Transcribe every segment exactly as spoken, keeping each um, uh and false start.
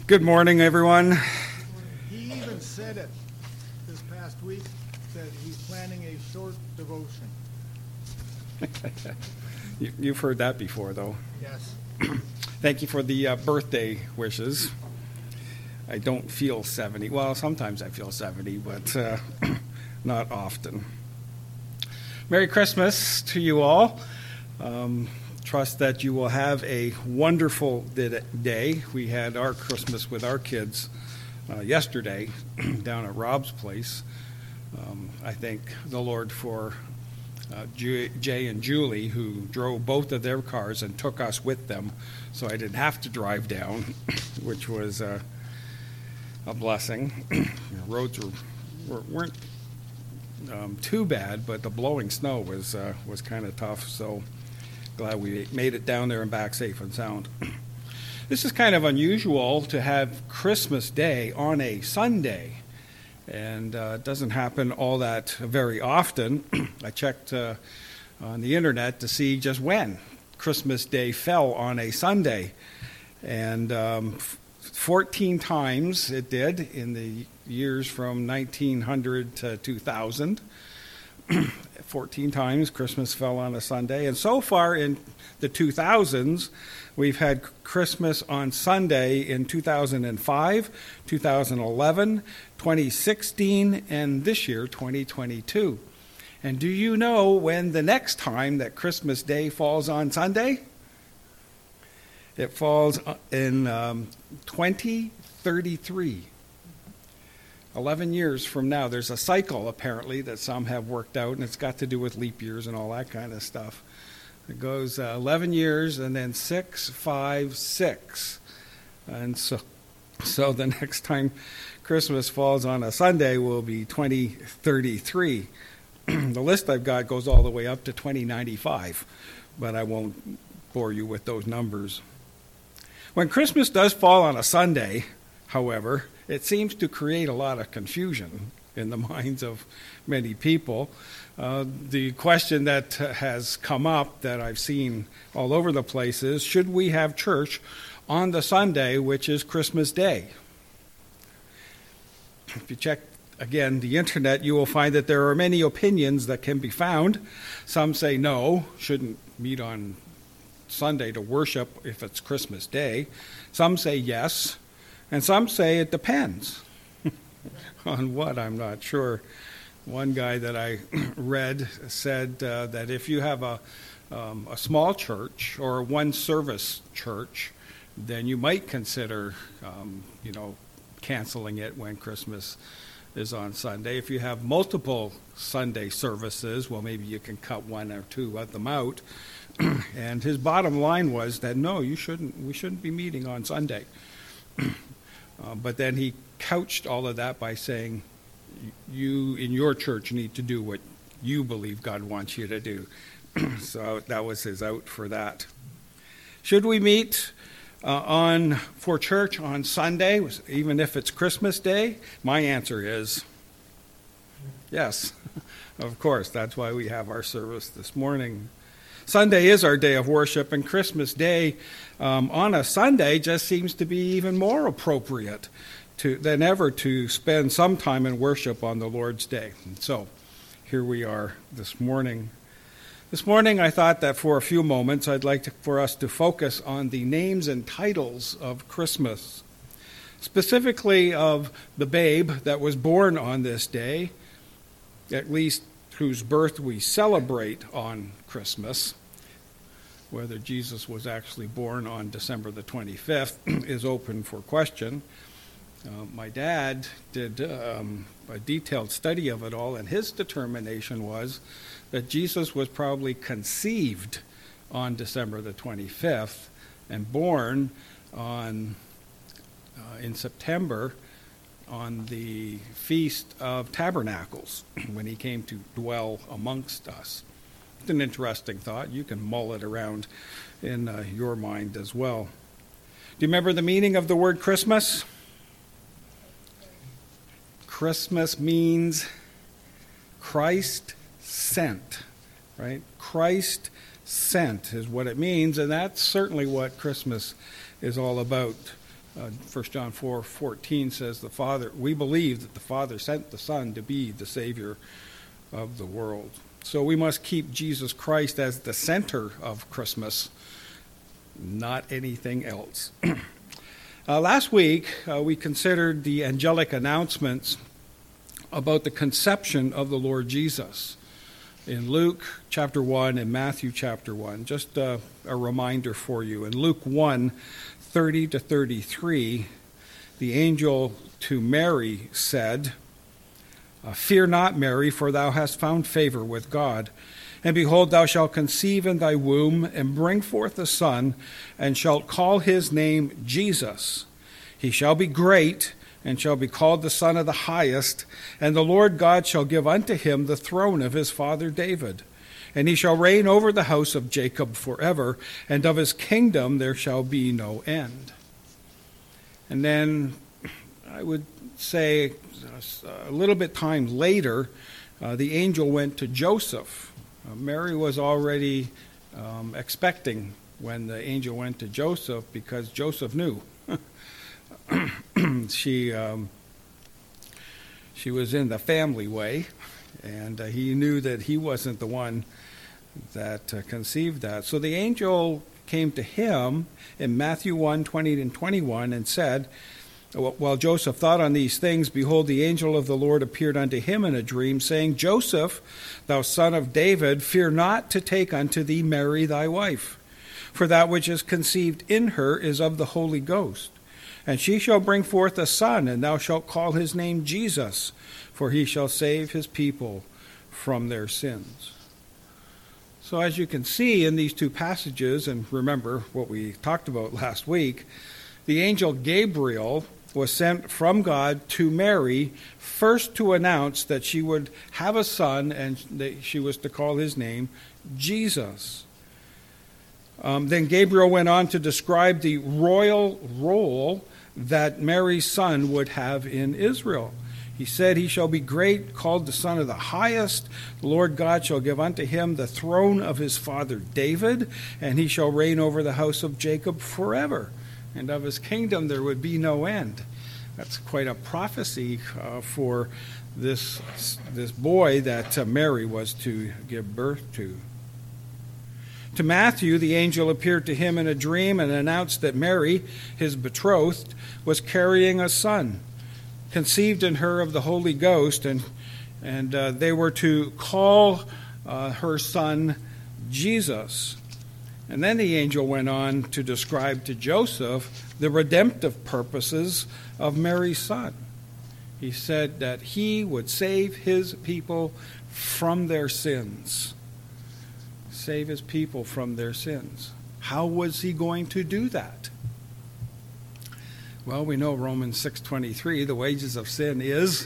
Good morning, everyone. He even said it this past week, that he's planning a short devotion. you, you've heard that before, though. Yes. Thank you for the uh, birthday wishes. I don't feel seventy. Well, sometimes I feel seventy, but uh, not often. Merry Christmas to you all. Um, trust that you will have a wonderful day. We had our Christmas with our kids uh, yesterday down at Rob's place. Um, I thank the Lord for uh, Jay and Julie, who drove both of their cars and took us with them, so I didn't have to drive down, which was uh, a blessing. The roads were, were, weren't um, too bad, but the blowing snow was uh, was kind of tough, so glad we made it down there and back safe and sound. This is kind of unusual to have Christmas Day on a Sunday, and uh, it doesn't happen all that very often. I checked uh, on the internet to see just when Christmas Day fell on a Sunday, and um, fourteen times it did in the years from nineteen hundred to two thousand. fourteen times Christmas fell on a Sunday, and so far in the two thousands, we've had Christmas on Sunday in two thousand five, two thousand eleven, twenty sixteen, and this year, twenty twenty-two. And do you know when the next time that Christmas Day falls on Sunday? It falls in um, twenty thirty-three. eleven years from now. There's a cycle, apparently, that some have worked out, and it's got to do with leap years and all that kind of stuff. It goes uh, eleven years, and then six, five, six. And so so the next time Christmas falls on a Sunday will be twenty thirty-three. The list I've got goes all the way up to twenty ninety-five, but I won't bore you with those numbers. When Christmas does fall on a Sunday, however, it seems to create a lot of confusion in the minds of many people. Uh, the question that has come up that I've seen all over the place is, should we have church on the Sunday, which is Christmas Day? If you check, again, the internet, you will find that there are many opinions that can be found. Some say no, shouldn't meet on Sunday to worship if it's Christmas Day. Some say yes. And some say it depends. On what, I'm not sure. One guy that I read said uh, that if you have a, um, a small church or a one-service church, then you might consider, um, you know, canceling it when Christmas is on Sunday. If you have multiple Sunday services, well, maybe you can cut one or two of them out. And his bottom line was that no, you shouldn't. We shouldn't be meeting on Sunday. Uh, but then he couched all of that by saying, you in your church need to do what you believe God wants you to do. So that was his out for that. Should we meet uh, on for church on Sunday, even if it's Christmas Day? My answer is yes, of course. That's why we have our service this morning. Sunday is our day of worship, and Christmas Day um, on a Sunday just seems to be even more appropriate to, than ever to spend some time in worship on the Lord's Day. And so here we are this morning. This morning I thought that for a few moments I'd like to, for us to focus on the names and titles of Christmas, specifically of the babe that was born on this day, at least whose birth we celebrate on Christmas. Whether Jesus was actually born on December the twenty-fifth is open for question. Uh, my dad did um, a detailed study of it all, and his determination was that Jesus was probably conceived on December the twenty-fifth and born on uh, in September on the Feast of Tabernacles, when he came to dwell amongst us. It's an interesting thought. You can mull it around in uh, your mind as well. Do you remember the meaning of the word Christmas? Christmas means Christ sent, right? Christ sent is what it means, and that's certainly what Christmas is all about. Uh, First John four fourteen says, the Father, we believe that the Father sent the Son to be the Savior of the world. So we must keep Jesus Christ as the center of Christmas, not anything else. uh, last week, uh, we considered the angelic announcements about the conception of the Lord Jesus in Luke chapter one and Matthew chapter one. Just uh, a reminder for you. In Luke one, thirty to thirty-three, the angel to Mary said, "Fear not, Mary, for thou hast found favor with God. And behold, thou shalt conceive in thy womb, and bring forth a son, and shalt call his name Jesus. He shall be great, and shall be called the Son of the Highest. And the Lord God shall give unto him the throne of his father David. And he shall reign over the house of Jacob forever, and of his kingdom there shall be no end." And then I would say a little bit time later, uh, the angel went to Joseph. Uh, Mary was already um, expecting when the angel went to Joseph, because Joseph knew. she um, she was in the family way, and uh, he knew that he wasn't the one that uh, conceived that. So the angel came to him in Matthew one, twenty and twenty-one and said, while Joseph thought on these things, behold, the angel of the Lord appeared unto him in a dream, saying, Joseph, thou son of David, fear not to take unto thee Mary thy wife, for that which is conceived in her is of the Holy Ghost. And she shall bring forth a son, and thou shalt call his name Jesus, for he shall save his people from their sins. So as you can see in these two passages, and remember what we talked about last week, the angel Gabriel was sent from God to Mary, first to announce that she would have a son, and that she was to call his name Jesus. Um, then Gabriel went on to describe the royal role that Mary's son would have in Israel. He said, he shall be great, called the Son of the Highest. The Lord God shall give unto him the throne of his father David, and he shall reign over the house of Jacob forever. And of his kingdom there would be no end. That's quite a prophecy uh, for this, this boy that uh, Mary was to give birth to. To Matthew, the angel appeared to him in a dream and announced that Mary, his betrothed, was carrying a son, conceived in her of the Holy Ghost, and, and uh, they were to call uh, her son Jesus. And then the angel went on to describe to Joseph the redemptive purposes of Mary's son. He said that he would save his people from their sins. Save his people from their sins. How was he going to do that? Well, we know Romans six twenty-three, the wages of sin is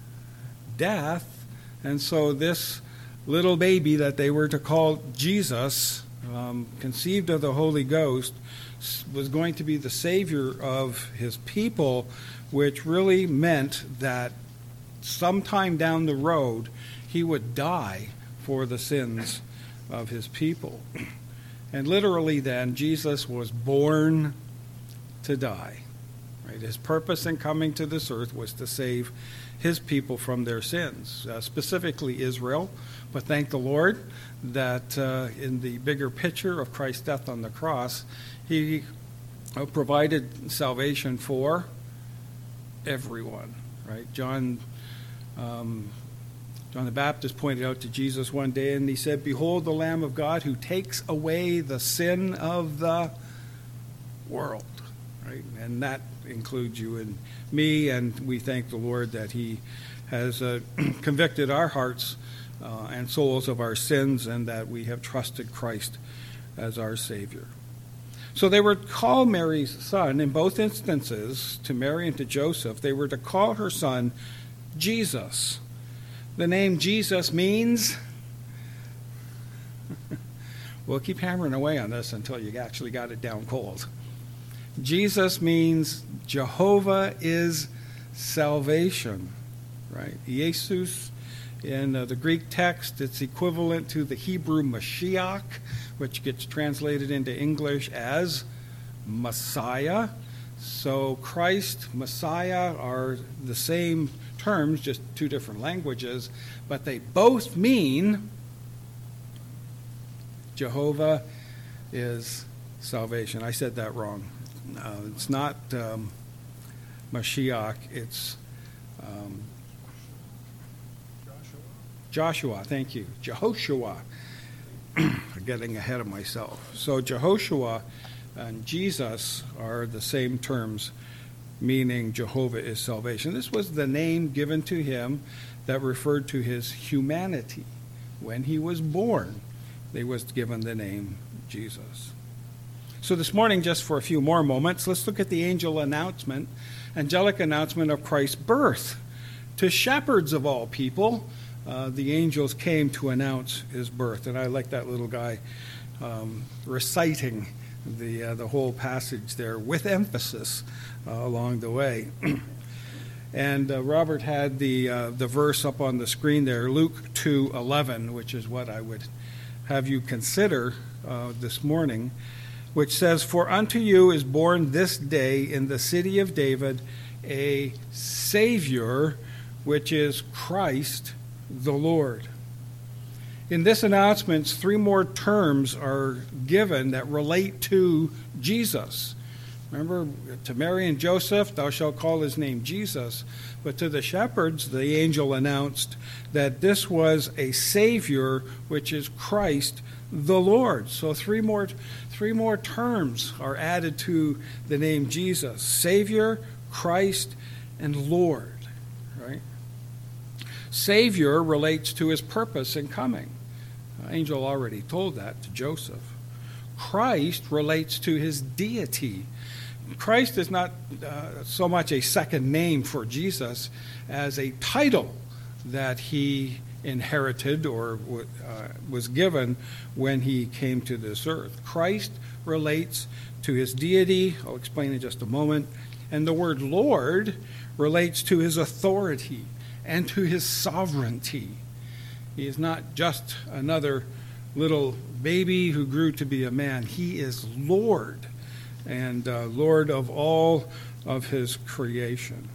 death. And so this little baby that they were to call Jesus, um, conceived of the Holy Ghost, was going to be the Savior of his people, which really meant that sometime down the road he would die for the sins of his people. And literally then, Jesus was born to die. Right? His purpose in coming to this earth was to save his people from their sins, uh, specifically Israel. But thank the Lord that uh, in the bigger picture of Christ's death on the cross, he uh, provided salvation for everyone. Right? John um, John the Baptist pointed out to Jesus one day, and he said, behold the Lamb of God who takes away the sin of the world. Right? And that includes you and me, and we thank the Lord that he has uh, convicted our hearts uh, and souls of our sins, and that we have trusted Christ as our Savior. So they were to call Mary's son, in both instances, to Mary and to Joseph, they were to call her son Jesus. The name Jesus means, we'll keep hammering away on this until you actually got it down cold. Jesus means Jehovah is salvation, right? Jesus, in uh, the Greek text, it's equivalent to the Hebrew Mashiach, which gets translated into English as Messiah. So Christ, Messiah are the same terms, just two different languages, but they both mean Jehovah is salvation. I said that wrong. Uh, it's not um, Mashiach, it's um, Joshua, thank you. Jehoshua. Getting ahead of myself. So Jehoshua and Jesus are the same terms, meaning Jehovah is salvation. This was the name given to him that referred to his humanity. When he was born, he was given the name Jesus. So this morning, just for a few more moments, let's look at the angel announcement, angelic announcement of Christ's birth. To shepherds of all people, uh, the angels came to announce his birth. And I like that little guy um, reciting the uh, the whole passage there with emphasis uh, along the way. And uh, Robert had the uh, the verse up on the screen there, Luke two eleven, which is what I would have you consider uh, this morning, which says, "For unto you is born this day in the city of David a Savior, which is Christ the Lord." In this announcement, three more terms are given that relate to Jesus. Remember, to Mary and Joseph, thou shalt call his name Jesus. But to the shepherds, the angel announced that this was a Savior, which is Christ the Lord. So three more, three more terms are added to the name Jesus: Savior, Christ, and Lord. Right? Savior relates to his purpose in coming. The angel already told that to Joseph. Christ relates to his deity. Christ is not uh, so much a second name for Jesus as a title that he inherited or uh, was given when he came to this earth. Christ relates to his deity. I'll explain in just a moment. And the word Lord relates to his authority and to his sovereignty. He is not just another little baby who grew to be a man. He is Lord, and uh, Lord of all of his creation.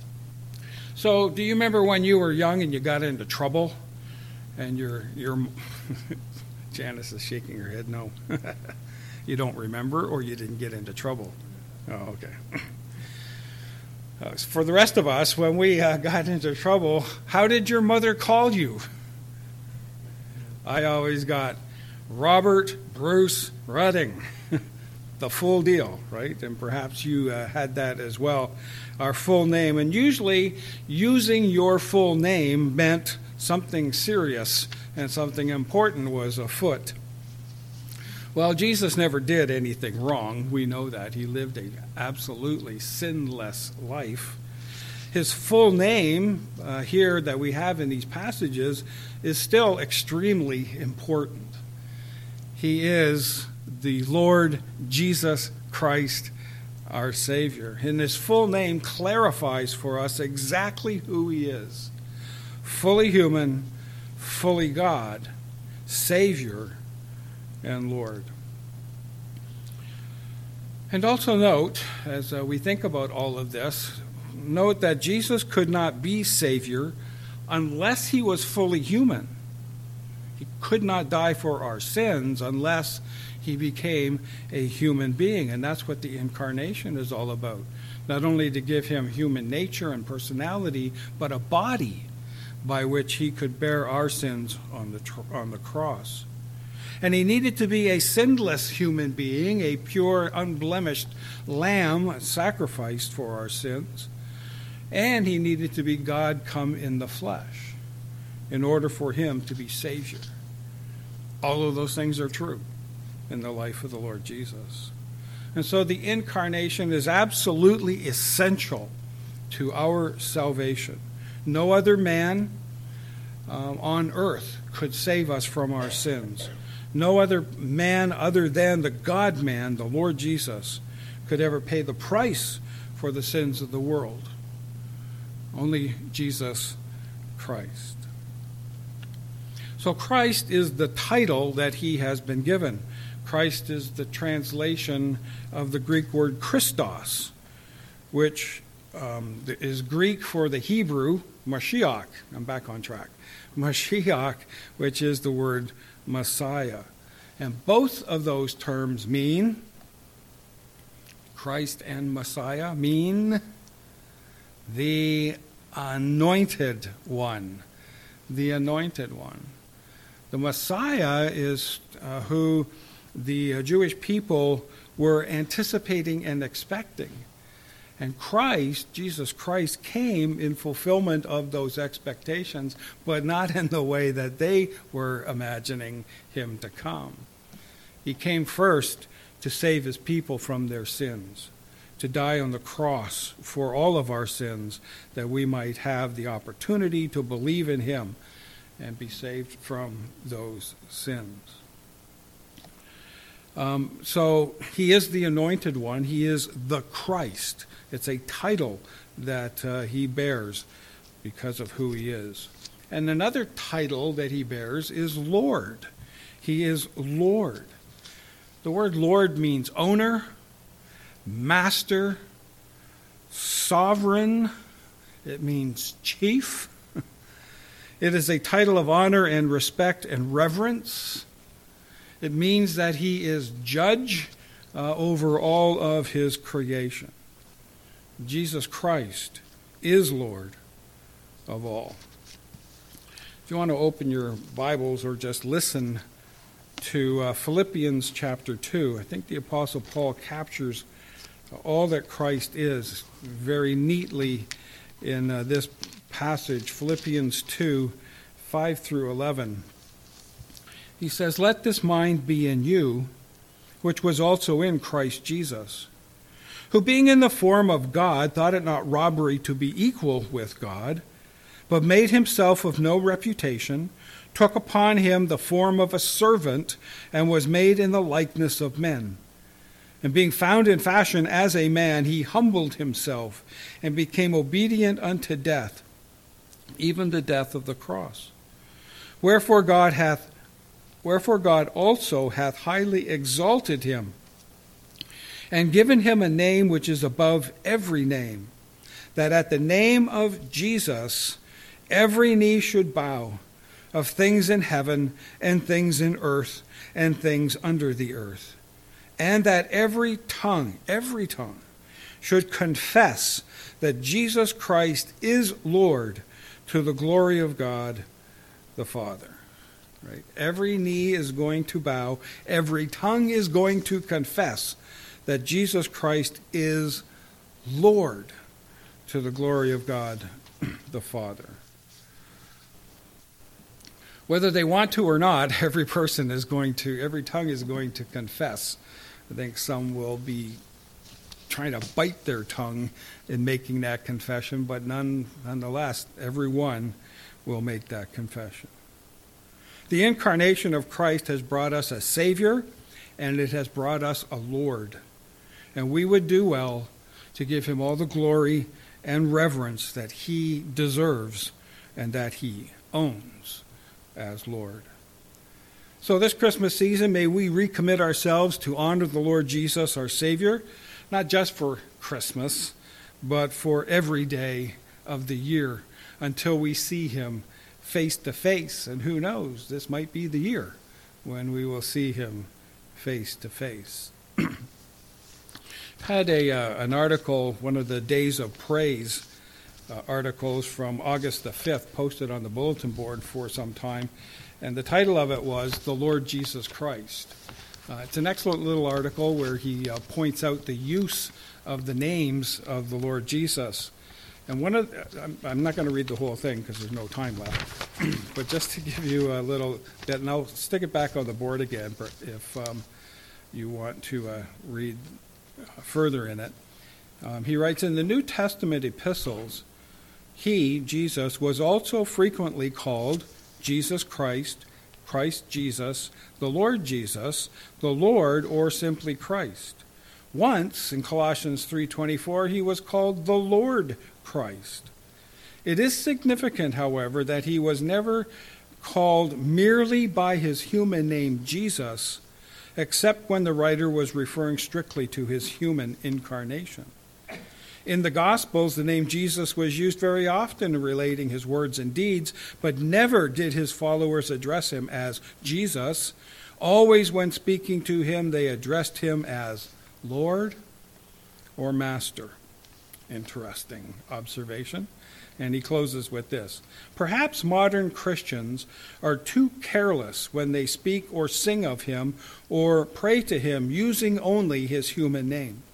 So, do you remember when you were young and you got into trouble? And your your Janice is shaking her head. No, you don't remember, or you didn't get into trouble. Oh, okay. Uh, for the rest of us, when we uh, got into trouble, how did your mother call you? I always got Robert Bruce Redding, the full deal, right? And perhaps you uh, had that as well, our full name. And usually using your full name meant something serious and something important was afoot. Well, Jesus never did anything wrong. We know that. He lived an absolutely sinless life. His full name uh, here that we have in these passages is still extremely important. He is the Lord Jesus Christ, our Savior. And his full name clarifies for us exactly who he is. Fully human, fully God, Savior, and Lord. And also note, as uh, we think about all of this, note that Jesus could not be Savior unless he was fully human. He could not die for our sins unless he became a human being. And that's what the incarnation is all about. Not only to give him human nature and personality, but a body by which he could bear our sins on the tr- on the cross. And he needed to be a sinless human being, a pure, unblemished lamb sacrificed for our sins. And he needed to be God come in the flesh in order for him to be Savior. All of those things are true in the life of the Lord Jesus. And so the incarnation is absolutely essential to our salvation. No other man um, on earth could save us from our sins. No other man other than the God-man, the Lord Jesus, could ever pay the price for the sins of the world. Only Jesus Christ. So Christ is the title that he has been given. Christ is the translation of the Greek word Christos. which um, is Greek for the Hebrew Mashiach. I'm back on track. Mashiach, which is the word Messiah. And both of those terms mean, Christ and Messiah mean the anointed one. The anointed one. The Messiah is uh, who the uh, Jewish people were anticipating and expecting. And Christ, Jesus Christ, came in fulfillment of those expectations, but not in the way that they were imagining him to come. He came first to save his people from their sins, to die on the cross for all of our sins, that we might have the opportunity to believe in him and be saved from those sins. Um, so he is the anointed one. He is the Christ. It's a title that uh, he bears because of who he is. And another title that he bears is Lord. He is Lord. The word Lord means owner, master, sovereign. It means chief. It is a title of honor and respect and reverence. It means that he is judge uh, over all of his creation. Jesus Christ is Lord of all. If you want to open your Bibles or just listen to uh, Philippians chapter two, I think the Apostle Paul captures all that Christ is very neatly in uh, this passage, Philippians two, five through eleven. He says, "Let this mind be in you, which was also in Christ Jesus, who being in the form of God thought it not robbery to be equal with God, but made himself of no reputation, took upon him the form of a servant, and was made in the likeness of men. And being found in fashion as a man, he humbled himself, and became obedient unto death, even the death of the cross. Wherefore God hath Wherefore God also hath highly exalted him, and given him a name which is above every name, that at the name of Jesus every knee should bow, of things in heaven and things in earth and things under the earth, and that every tongue, every tongue, should confess that Jesus Christ is Lord, to the glory of God the Father." Right? Every knee is going to bow, every tongue is going to confess that Jesus Christ is Lord, to the glory of God the Father. Whether they want to or not, every person is going to, every tongue is going to confess. I think some will be trying to bite their tongue in making that confession, but none, nonetheless, everyone will make that confession. The incarnation of Christ has brought us a Savior, and it has brought us a Lord. And we would do well to give him all the glory and reverence that he deserves and that he owns as Lord. So this Christmas season, may we recommit ourselves to honor the Lord Jesus, our Savior, not just for Christmas, but for every day of the year until we see him face to face. And who knows, this might be the year when we will see him face to face. Had a uh, an article, one of the Days of Praise uh, articles from August the fifth, posted on the bulletin board for some time, and the title of it was "The Lord Jesus Christ." Uh, it's an excellent little article where he uh, points out the use of the names of the Lord Jesus. And one of the, I'm, I'm not going to read the whole thing because there's no time left, but just to give you a little bit, and I'll stick it back on the board again if um, you want to uh, read further in it. Um, he writes, in the New Testament epistles, he, Jesus, was also frequently called Jesus Christ, Christ Jesus, the Lord Jesus, the Lord, or simply Christ. Once, in Colossians three twenty-four, he was called the Lord Christ. It is significant, however, that he was never called merely by his human name Jesus, except when the writer was referring strictly to his human incarnation. In the Gospels, the name Jesus was used very often in relating his words and deeds, but never did his followers address him as Jesus. Always when speaking to him, they addressed him as Lord or Master. Interesting observation. And he closes with this. Perhaps modern Christians are too careless when they speak or sing of him or pray to him using only his human name.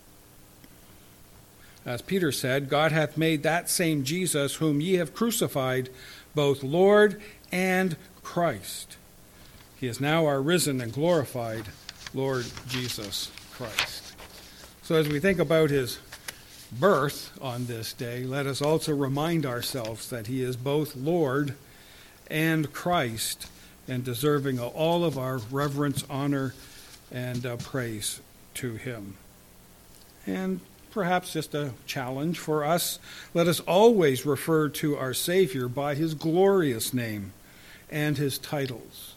As Peter said, God hath made that same Jesus whom ye have crucified, both Lord and Christ. He is now our risen and glorified Lord Jesus Christ. So as we think about his birth on this day, let us also remind ourselves that he is both Lord and Christ, and deserving of all of our reverence, honor, and uh, praise to him. And perhaps just a challenge for us, let us always refer to our Savior by his glorious name and his titles.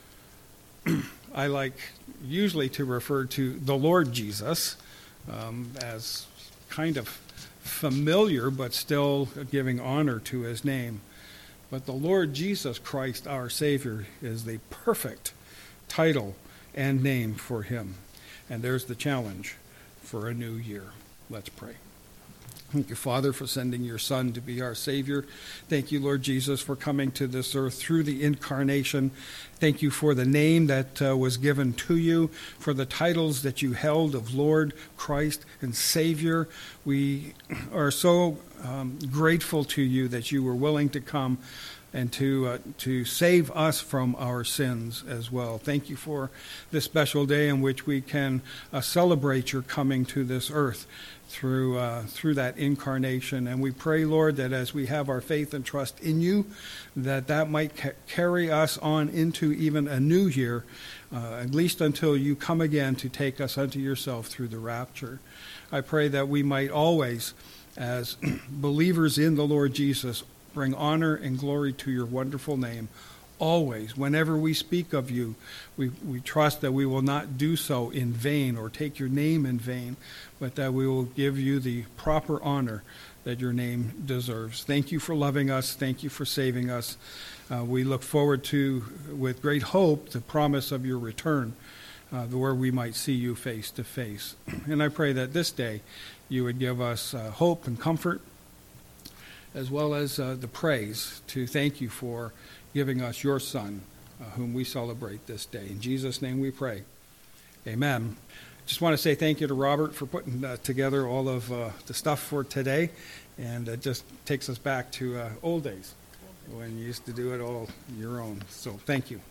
I like usually to refer to the Lord Jesus um, as kind of familiar, but still giving honor to his name. But the Lord Jesus Christ, our Savior, is the perfect title and name for him. And there's the challenge for a new year. Let's pray. Thank you, Father, for sending your Son to be our Savior. Thank you, Lord Jesus, for coming to this earth through the incarnation. Thank you for the name that uh, was given to you, for the titles that you held of Lord, Christ, and Savior. We are so um, grateful to you that you were willing to come and to uh, to save us from our sins as well. Thank you for this special day in which we can uh, celebrate your coming to this earth through uh, through that incarnation. And we pray, Lord, that as we have our faith and trust in you, that that might ca- carry us on into even a new year, uh, at least until you come again to take us unto yourself through the rapture. I pray that we might always, as believers in the Lord Jesus, bring honor and glory to your wonderful name. Always, whenever we speak of you, we, we trust that we will not do so in vain or take your name in vain, but that we will give you the proper honor that your name deserves. Thank you for loving us. Thank you for saving us. Uh, we look forward to, with great hope, the promise of your return, uh, where we might see you face to face. And I pray that this day you would give us uh, hope and comfort, as well as uh, the praise to thank you for giving us your Son, uh, whom we celebrate this day. In Jesus' name we pray. Amen. Just want to say thank you to Robert for putting uh, together all of uh, the stuff for today. And it just takes us back to uh, old days when you used to do it all your own. So thank you.